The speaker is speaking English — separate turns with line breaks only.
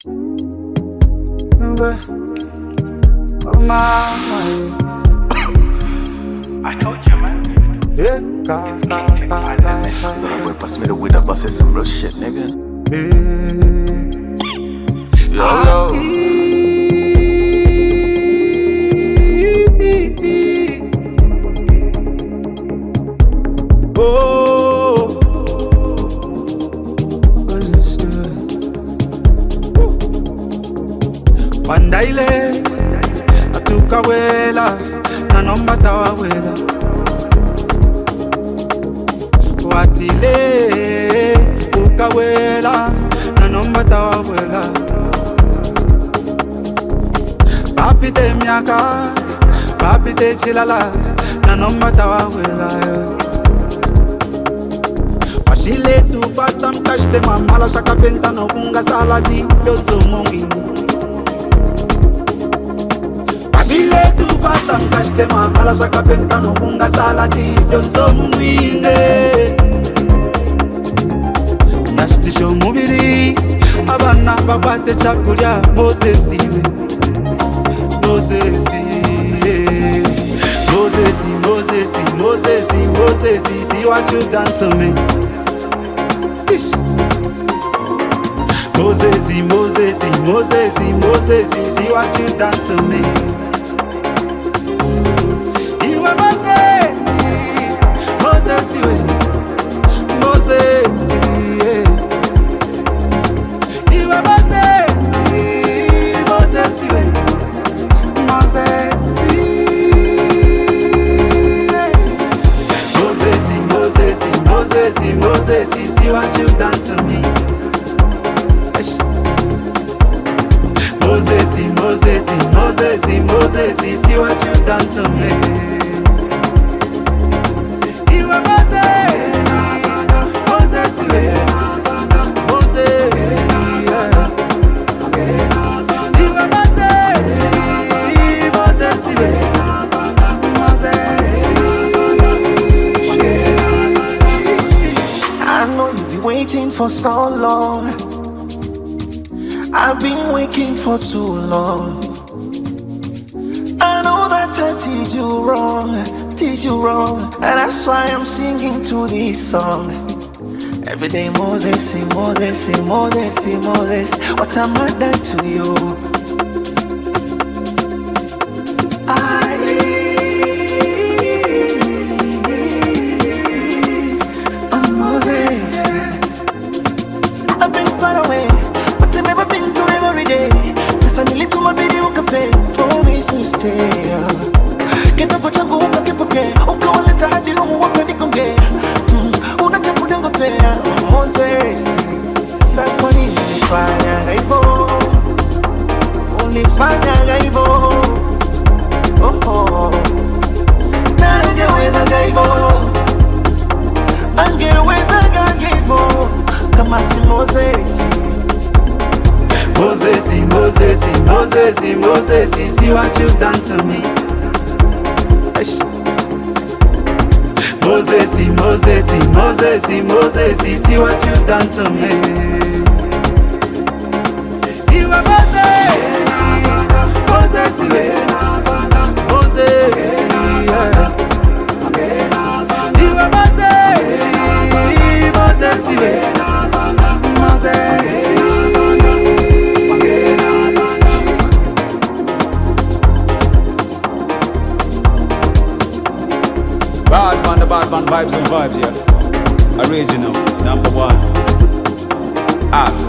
I told you, man.
Yeah,
boy, pass me the weed up, I say some real shit, nigga. Yo.
Oh, Wandaile atukawela na nomba tawawela watile ukawela na nomba tawawela papite miaka papite chilala na nomba tawawela Washile tu bacha mkashte mamala shakapenta no kunga saladi yozo mongini Washile tu bacha mkashte mamala shakapenta no kunga saladi yozo mongini Nashtisho mubiri abana babate chakulya Moses see what you done to me. Moses, see what you done to me. You were Moses, yeah. You were Moses, see what you done to me. Moses, see what you done to me. You were Moses,
waiting for so long. I've been waiting for too long. I know that I did you wrong, and that's why I'm singing to this song. Every day Moses, what am I done to you? Kitoko changu ukakipoke ukawaleta hadi humu wape nikonge unachakuja ngopea Moses sako nini unifanya hivyo na angeweza hivyo kama si Moses.
Moses, see what you done to me. Moses, see what you done to me. You are Moses,
Badman vibes and vibes, yeah. Original, #1.